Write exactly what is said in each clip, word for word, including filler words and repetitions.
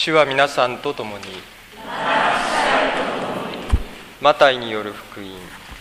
主は皆さんと共に。マタイによる福音。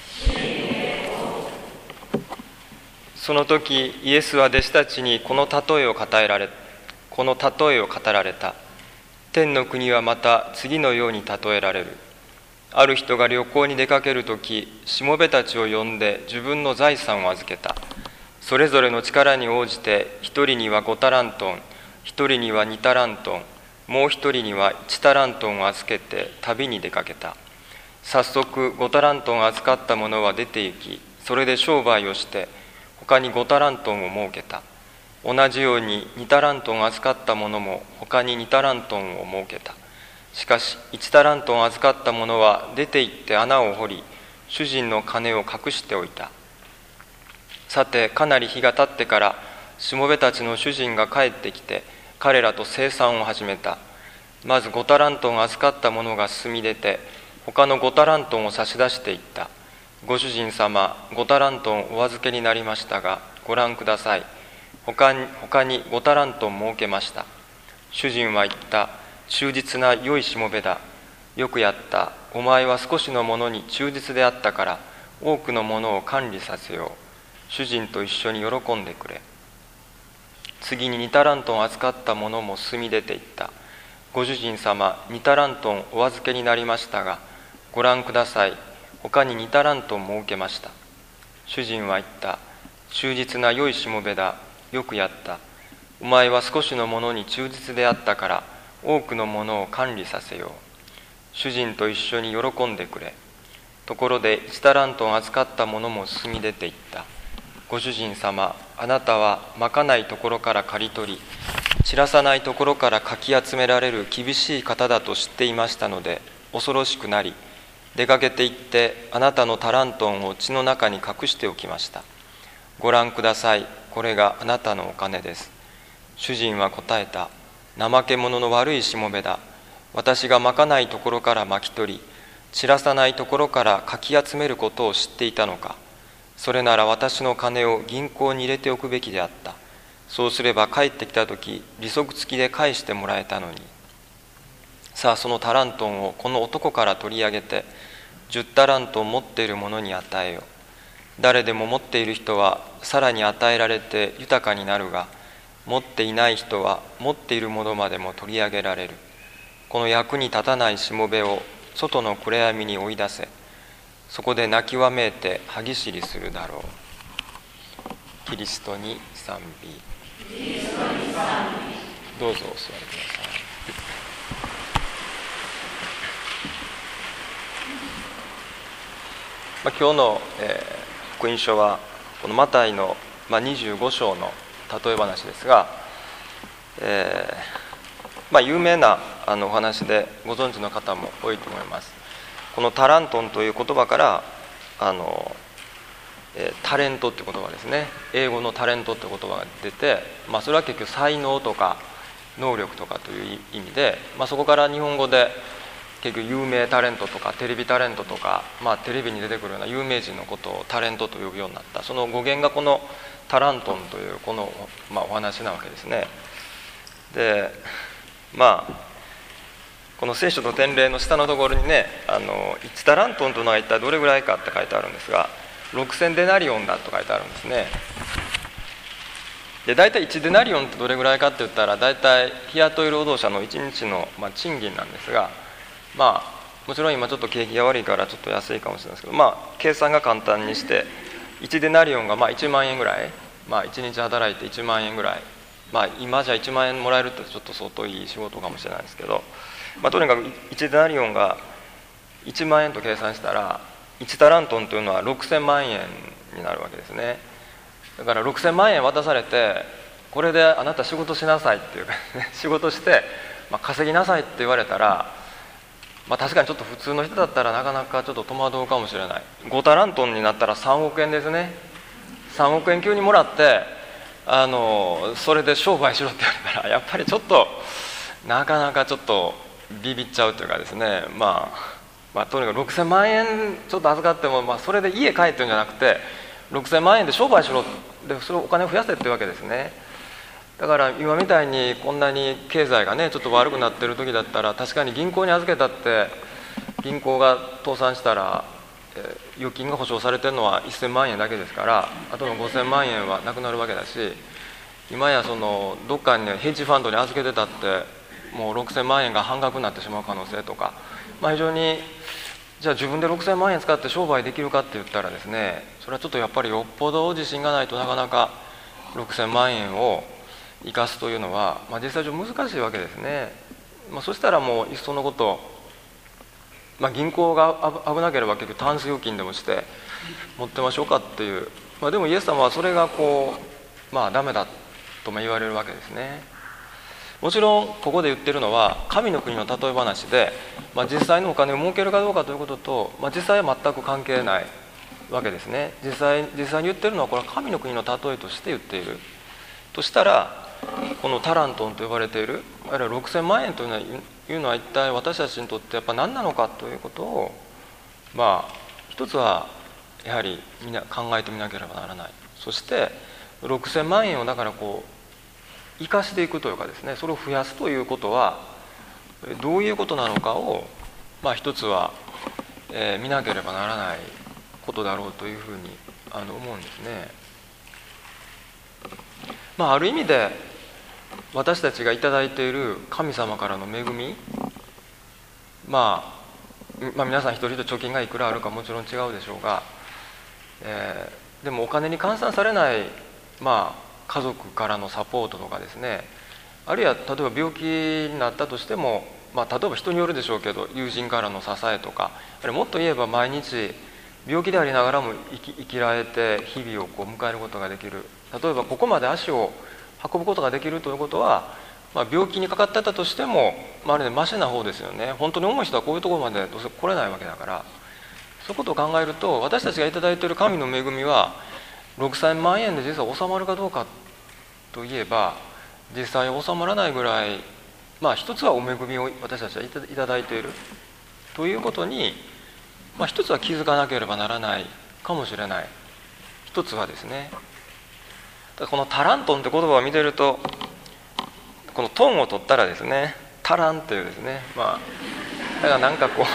その時イエスは弟子たちにこの例えを語られこの例えを語られた。天の国はまた次のように例えられる。ある人が旅行に出かけるとき、しもべたちを呼んで自分の財産を預けた。それぞれの力に応じて、一人には五タラントン、一人には二タラントン、もう一人には一タラントンを預けて旅に出かけた。早速五タラントンを預かった者は出て行き、それで商売をして他に五タラントンを設けた。同じように二タラントンを預かった者も他に二タラントンを設けた。しかし一タラントンを預かった者は出て行って穴を掘り、主人の金を隠しておいた。さてかなり日が経ってから、しもべたちの主人が帰ってきて彼らと清算を始めた。まず五タラントンを預かった者が進み出て、他の五タラントンを差し出していった。ご主人様、五タラントンお預けになりましたが、ご覧ください。他に他に五タラントン設けました。主人は言った。忠実な良いしもべだ。よくやった。お前は少しのものに忠実であったから、多くのものを管理させよう。主人と一緒に喜んでくれ。次に二タラントンを預かった者も進み出ていった。ご主人様、二タラントンお預けになりましたが、ご覧ください。他に二タラントン設けました。主人は言った。忠実な良いしもべだ。よくやった。お前は少しのものに忠実であったから、多くのものを管理させよう。主人と一緒に喜んでくれ。ところで一タラントン預かった者も進み出ていった。ご主人様、あなたはまかないところから刈り取り、散らさないところからかき集められる厳しい方だと知っていましたので、恐ろしくなり、出かけて行ってあなたのタラントンを地の中に隠しておきました。ご覧ください。これがあなたのお金です。主人は答えた。怠け者の悪いしもべだ。私がまかないところからまき取り、散らさないところからかき集めることを知っていたのか。それなら私の金を銀行に入れておくべきであった。そうすれば帰ってきたとき、利息付きで返してもらえたのに。さあそのタラントンをこの男から取り上げて、十タラントン持っている者に与えよ。誰でも持っている人はさらに与えられて豊かになるが、持っていない人は持っているものまでも取り上げられる。この役に立たないしもべを外の暗闇に追い出せ。そこで泣きわめいて歯ぎしりするだろう。キリストに賛美。どうぞお座りください。まあ、今日の、えー、福音書はこのマタイの、まあ、にじゅうご章の例え話ですが、えーまあ、有名なあのお話でご存知の方も多いと思います。このタラントンという言葉からあの、えー、タレントっていう言葉ですね。英語のタレントって言葉が出て、まあ、それは結局才能とか能力とかという意味で、まあ、そこから日本語で結局有名タレントとかテレビタレントとか、まあ、テレビに出てくるような有名人のことをタレントと呼ぶようになった。その語源がこのタラントンというこの、まあ、お話なわけですね。でまあこの聖書の典例の下のところにね、あのいちタラントンというのは一体どれぐらいかって書いてあるんですが、ろくせんデナリオンだと書いてあるんですね。で大体いちデナリオンってどれぐらいかって言ったら、大体日雇い労働者のいちにちの、まあ、賃金なんですが、まあもちろん今ちょっと景気が悪いからちょっと安いかもしれないですけど、まあ計算が簡単にしていちデナリオンがまあいちまんえんぐらい、まあ、いちにち働いていちまんえんぐらい、まあ今じゃいちまんえんもらえるってちょっと相当いい仕事かもしれないですけど、まあ、とにかくいちデナリオンがいちまんえんと計算したらいちタラントンというのはろくせんまんえんになるわけですね。だからろくせんまんえん渡されて、これであなた仕事しなさいっていうか、ね、仕事して、まあ、稼ぎなさいって言われたら、まあ、確かにちょっと普通の人だったらなかなかちょっと戸惑うかもしれない。ごタラントンになったらさんおくえんですね。さんおくえん急にもらってあのそれで商売しろって言われたら、やっぱりちょっとなかなかちょっとビビっちゃうというかですね、まあ、まあとにかくろくせんまんえんちょっと預かっても、まあ、それで家帰ってるんじゃなくてろくせんまんえんで商売しろで、それをお金を増やせっていうわけですね。 だから今みたいにこんなに経済がねちょっと悪くなってる時だったら、確かに銀行に預けたって銀行が倒産したら、えー、預金が保証されてるのはせんまんえんだけですから、あとのごせんまんえんはなくなるわけだし、今やそのどっかに、ね、ヘッジファンドに預けてたってもうろくせんまんえんが半額になってしまう可能性とか、まあ、非常にじゃあ自分でろくせんまんえん使って商売できるかって言ったらですね、それはちょっとやっぱりよっぽど自信がないとなかなかろくせんまんえんを生かすというのは、まあ、実際上難しいわけですね。まあ、そしたらもういっそのこと、まあ、銀行が危なければ結局タンス預金でもして持ってましょうかっていう、まあ、でもイエス様はそれがこうまあダメだとも言われるわけですね。もちろんここで言ってるのは神の国の例え話で、まあ、実際のお金を儲けるかどうかということと、まあ、実際は全く関係ないわけですね。実際実際に言ってるのはこれは神の国の例えとして言っているとしたら、このタラントンと呼ばれているあるいはろくせんまんえんというのは、いうのは一体私たちにとってやっぱ何なのかということを、まあ一つはやはりみんな考えてみなければならない。そしてろくせんまんえんをだからこう生かしていくというかですね、それを増やすということはどういうことなのかを、まあ一つは、えー、見なければならないことだろうというふうにあの思うんですね。まあ、ある意味で私たちがいただいている神様からの恵み、まあ、まあ皆さん一人一人貯金がいくらあるかもちろん違うでしょうが、えー、でもお金に換算されない、まあ、家族からのサポートとかですね、あるいは例えば病気になったとしても、まあ、例えば人によるでしょうけど友人からの支えとか、あるいはもっと言えば毎日病気でありながらも生き、生きられて日々をこう迎えることができる。例えばここまで足を運ぶことができるということは、まあ、病気にかかってたとしても、まあ、あれでマシな方ですよね。本当に重い人はこういうところまでどうせ来れないわけだから、そういうことを考えると私たちがいただいている神の恵みはろくせんまんえんで実は収まるかどうかといえば実際収まらないぐらい、まあ一つはお恵みを私たちはいただいているということに、まあ、一つは気づかなければならないかもしれない。一つはですね、このタラントンって言葉を見てると、このトンを取ったらですね、タランっていうですね、まあだからなんかこう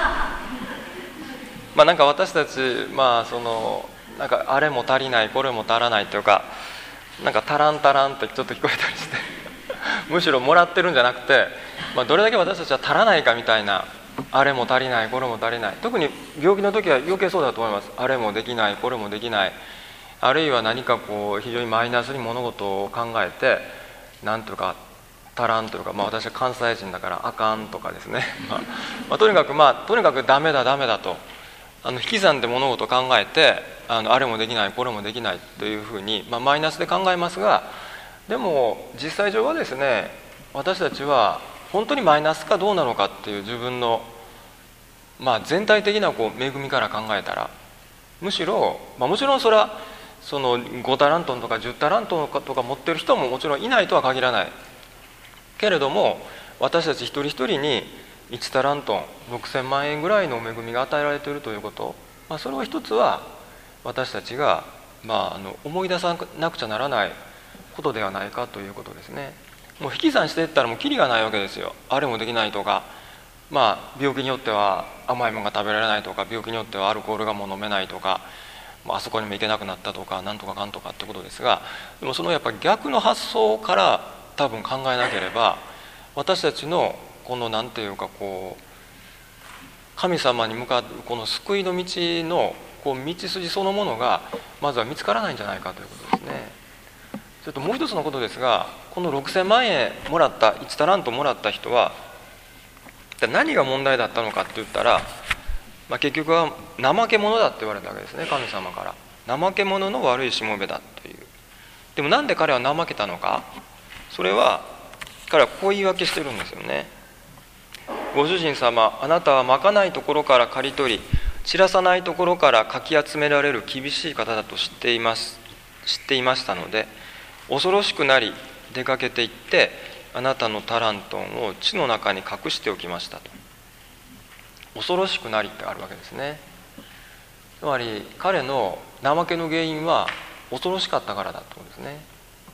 まあなんか私たち、まあそのなんかあれも足りないこれも足らないというか、なんかタランタランってちょっと聞こえたりしてむしろもらってるんじゃなくて、まあ、どれだけ私たちは足らないかみたいな、あれも足りないこれも足りない、特に病気の時は余計そうだと思います。あれもできないこれもできない、あるいは何かこう非常にマイナスに物事を考えて、なんというか足らんというか、まあ、私は関西人だからあかんとかですね、まあまあ、とにかくまあとにかくダメだダメだと、あの引き算で物事を考えて、あのあれもできないこれもできないというふうに、まあ、マイナスで考えますが、でも実際上はですね、私たちは本当にマイナスかどうなのかっていう自分の、まあ、全体的なこう恵みから考えたら、むしろ、まあ、もちろんそれはそのごタラントンとかじゅうタラントンとか持ってる人ももちろんいないとは限らないけれども、私たち一人一人にいちタラントンろくせんまんえんぐらいの恵みが与えられているということ、まあ、それは一つは私たちが、まあ、あの思い出さなくちゃならないことではないかということですね。もう引き算していったらもうキリがないわけですよ。あれもできないとか、まあ、病気によっては甘いものが食べられないとか、病気によってはアルコールがもう飲めないとか、あそこにも行けなくなったとか、なんとかかんとかってことですが、でもそのやっぱり逆の発想から多分考えなければ、私たちのこのなんていうかこう神様に向かうこの救いの道のこう道筋そのものがまずは見つからないんじゃないかということですね。それともう一つのことですが、このろくせんまんえんもらったいちタラントもらった人は何が問題だったのかって言ったら、まあ、結局は怠け者だって言われたわけですね、神様から。怠け者の悪いしもべだという。でもなんで彼は怠けたのか、それは彼はこう言い訳してるんですよね。ご主人様、あなたはまかないところから刈り取り、散らさないところからかき集められる厳しい方だと知っています知っていましたので、恐ろしくなり出かけて行って、あなたのタラントンを地の中に隠しておきましたと。恐ろしくなりってあるわけですね。つまり彼の怠けの原因は恐ろしかったからだということですね。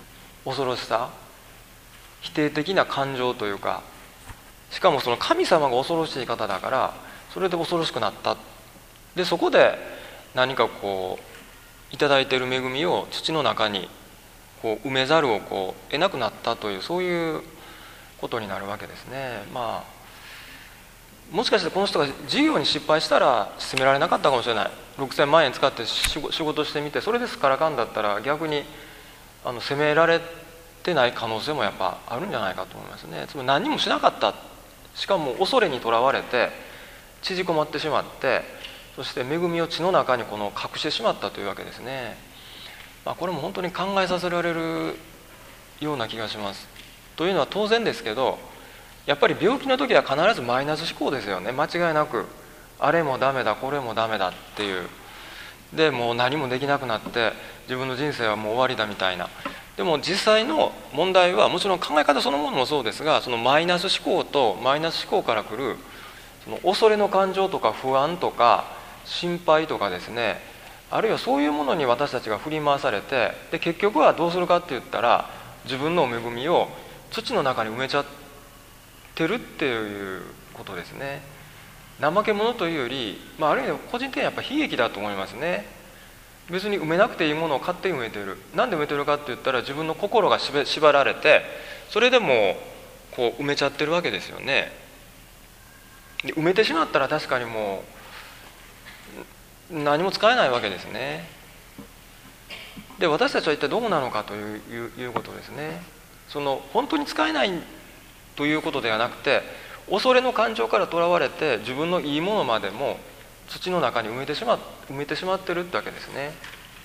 恐ろしさ、否定的な感情というか、しかもその神様が恐ろしい方だからそれで恐ろしくなった。でそこで何かこういただいている恵みを土の中にこう埋めざるをこう得なくなったという、そういうことになるわけですね。まあもしかしてこの人が事業に失敗したら責められなかったかもしれない。ろくせんまんえん使って仕事してみてそれですからかんだったら逆にあの責められてない可能性もやっぱあるんじゃないかと思いますね。つまり何もしなかった、しかも恐れにとらわれて縮こまってしまって、そして恵みを地の中にこの隠してしまったというわけですね。まあ、これも本当に考えさせられるような気がします。というのは当然ですけど、やっぱり病気の時は必ずマイナス思考ですよね。間違いなくあれもダメだこれもダメだっていう、でもう何もできなくなって自分の人生はもう終わりだみたいな。でも実際の問題はもちろん考え方そのものもそうですが、そのマイナス思考とマイナス思考から来るその恐れの感情とか不安とか心配とかですね、あるいはそういうものに私たちが振り回されて、で結局はどうするかって言ったら自分の恵みを土の中に埋めちゃってるっていうことですね。怠け者というより、まあ、ある意味個人的にはやっぱ悲劇だと思いますね。別に埋めなくていいものを勝手に埋めてる。なんで埋めてるかって言ったら自分の心が縛られて、それでもこう埋めちゃってるわけですよね。で埋めてしまったら確かにもう何も使えないわけですね。で私たちは一体どうなのかという、いう、いうことですね。その本当に使えないということではなくて、恐れの感情からとらわれて自分のいいものまでも土の中に埋めてしま、埋めてしまってるってわけですね。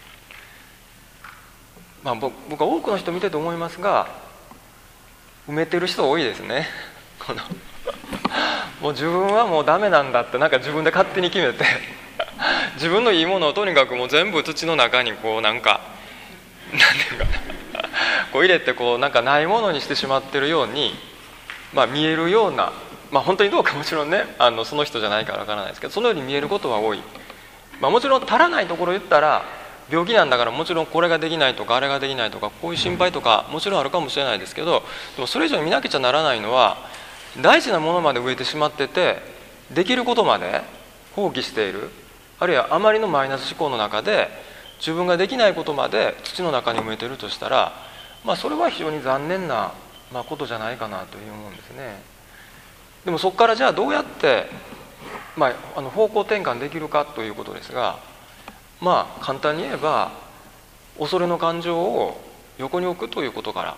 まあ、僕は多くの人見てて思いますが、埋めてる人多いですね。このもう自分はもうダメなんだってなんか自分で勝手に決めて自分のいいものをとにかくもう全部土の中にこうなんかなんていうかなこう入れてこうなんかないものにしてしまってるように、まあ、見えるような、まあ、本当にどうかもちろんね、あのその人じゃないからわからないですけど、そのように見えることは多い。まあ、もちろん足らないところ言ったら病気なんだからもちろんこれができないとかあれができないとかこういう心配とかもちろんあるかもしれないですけど、でもそれ以上に見なきゃならないのは大事なものまで植えてしまってて、できることまで放棄している、あるいはあまりのマイナス思考の中で自分ができないことまで土の中に埋めているとしたら、まあ、それは非常に残念な、まあ、ことじゃないかなという思うんですね。でもそこからじゃあどうやって、まあ、あの方向転換できるかということですが、まあ簡単に言えば恐れの感情を横に置くということから、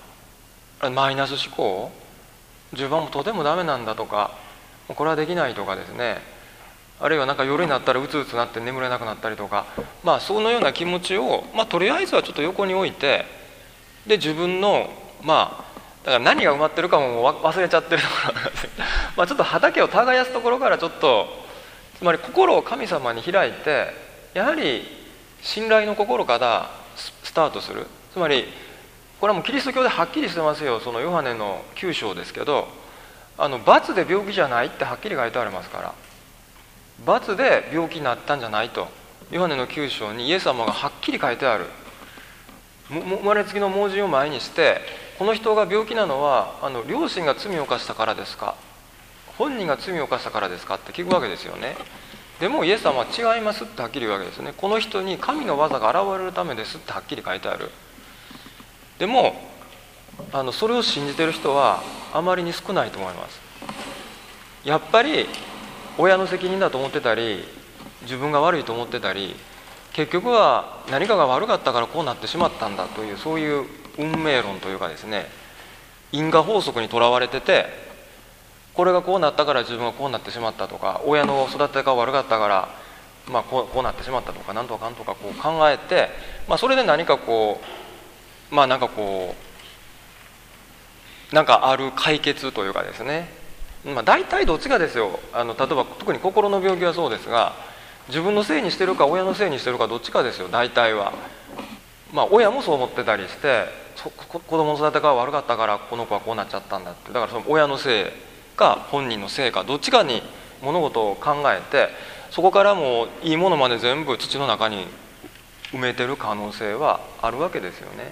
マイナス思考、自分はもうとてもダメなんだとかこれはできないとかですね、あるいはなんか夜になったらうつうつなって眠れなくなったりとか、まあそのような気持ちを、まあ、とりあえずはちょっと横に置いて、で自分のまあだから何が埋まってるかも忘れちゃってるところなんですよまあちょっと畑を耕すところからちょっと、つまり心を神様に開いて、やはり信頼の心からスタートする。つまりこれはもうキリスト教ではっきりしてますよ。そのヨハネのきゅう章ですけど、あの罰で病気じゃないってはっきり書いてありますから、罰で病気になったんじゃないとヨハネのきゅう章にイエス様がはっきり書いてある。生まれつきの盲人を前にして、この人が病気なのはあの両親が罪を犯したからですか、本人が罪を犯したからですかって聞くわけですよね。でもイエス様は違いますってはっきり言うわけですね。この人に神の技が現れるためですってはっきり書いてある。でもあのそれを信じてる人はあまりに少ないと思います。やっぱり親の責任だと思ってたり、自分が悪いと思ってたり、結局は何かが悪かったからこうなってしまったんだという、そういう運命論というかですね、因果法則にとらわれてて、これがこうなったから自分はこうなってしまったとか、親の育てが悪かったから、まあ、こう、こうなってしまったとか、なんとかかんとかこう考えて、まあ、それで何かこうまあなんかこうなんかある解決というかですね、まあ、大体どっちかですよ。あの例えば特に心の病気はそうですが、自分のせいにしてるか親のせいにしてるかどっちかですよ、大体は。まあ親もそう思ってたりして、子供の育てが悪かったからこの子はこうなっちゃったんだって、だからその親のせいか本人のせいかどっちかに物事を考えて、そこからもういいものまで全部土の中に埋めてる可能性はあるわけですよね。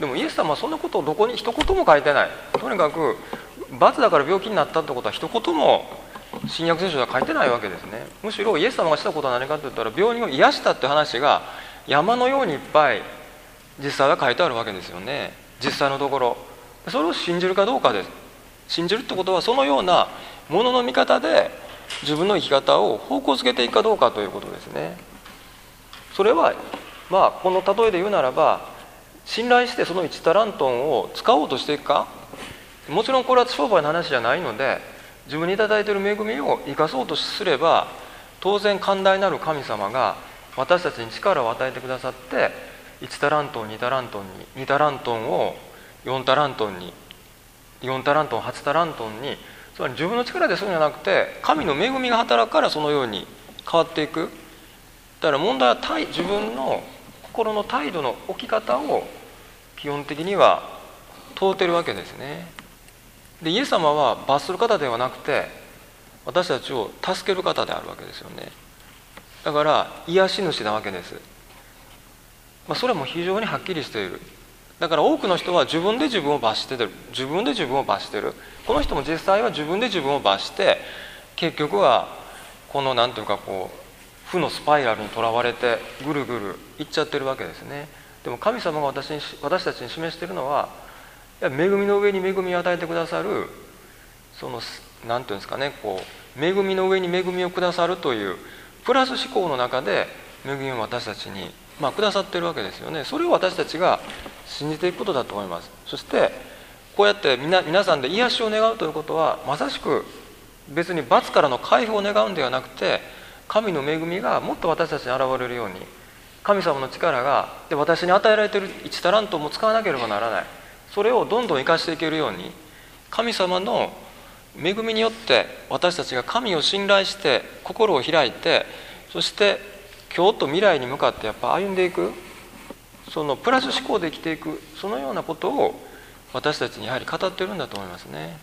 でもイエス様はそんなことをどこに一言も書いてない。とにかく罰だから病気になったってことは一言も新約聖書では書いてないわけですね。むしろイエス様がしたことは何かといったら、病人を癒したっていう話が山のようにいっぱい実際は書いてあるわけですよね。実際のところそれを信じるかどうかです。信じるってことは、そのようなものの見方で自分の生き方を方向づけていくかどうかということですね。それはまあこの例えで言うならば、信頼してそのいちタラントンを使おうとしていくか。もちろんこれは商売の話じゃないので、自分にいただいている恵みを生かそうとすれば、当然寛大なる神様が私たちに力を与えてくださって、いちタラントンにタラントンににタラントンをよんタラントンによんタラントンはちタラントンに、つまり自分の力でするんじゃなくて、神の恵みが働くからそのように変わっていく。だから問題は態自分の心の態度の置き方を基本的には問うてるわけですね。でイエス様は罰する方ではなくて、私たちを助ける方であるわけですよね。だから癒し主なわけです。まあ、それも非常にはっきりしている。だから多くの人は自分で自分を罰してる自分で自分を罰してる。この人も実際は自分で自分を罰して、結局はこの何ていうかこう負のスパイラルにとらわれてぐるぐるいっちゃってるわけですね。でも神様が私に私たちに示しているのは、恵みの上に恵みを与えてくださる、その何ていうんですかね、こう恵みの上に恵みをくださるというプラス思考の中で恵みを私たちに、まあ、くださっているわけですよね。それを私たちが信じていくことだと思います。そしてこうやって皆皆さんで癒しを願うということは、まさしく別に罰からの解放を願うんではなくて、神の恵みがもっと私たちに現れるように、神様の力がで私に与えられているいちタラントも使わなければならない。それをどんどん生かしていけるように、神様の恵みによって私たちが神を信頼して心を開いて、そして今日と未来に向かってやっぱ歩んでいく、そのプラス思考で生きていく、そのようなことを私たちにやはり語っているんだと思いますね。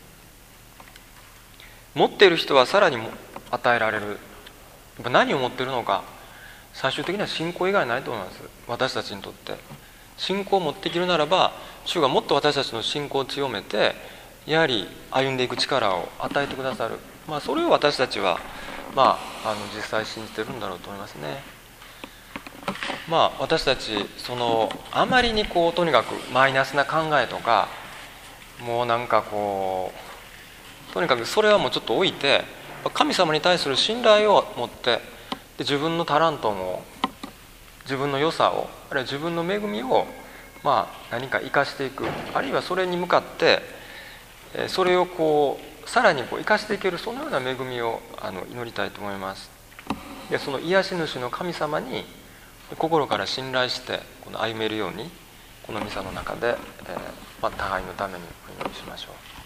持っている人はさらに与えられる。やっぱ何を持っているのか、最終的には信仰以外ないと思います。私たちにとって信仰を持っていけるならば、主がもっと私たちの信仰を強めて、やはり歩んでいく力を与えてくださる、まあ、それを私たちは、まあ、あの実際信じてるんだろうと思いますね。まあ私たちそのあまりにこうとにかくマイナスな考えとか、もうなんかこうとにかくそれはもうちょっと置いて、神様に対する信頼を持って、で自分のタラントを、自分の良さを、あるいは自分の恵みをまあ何か生かしていく、あるいはそれに向かってそれをこうさらにこう生かしていける、そのような恵みをあの祈りたいと思います。でその癒し主の神様に心から信頼してこの歩めるように、このミサの中で、えーまあ、互いのためにお祈りしましょう。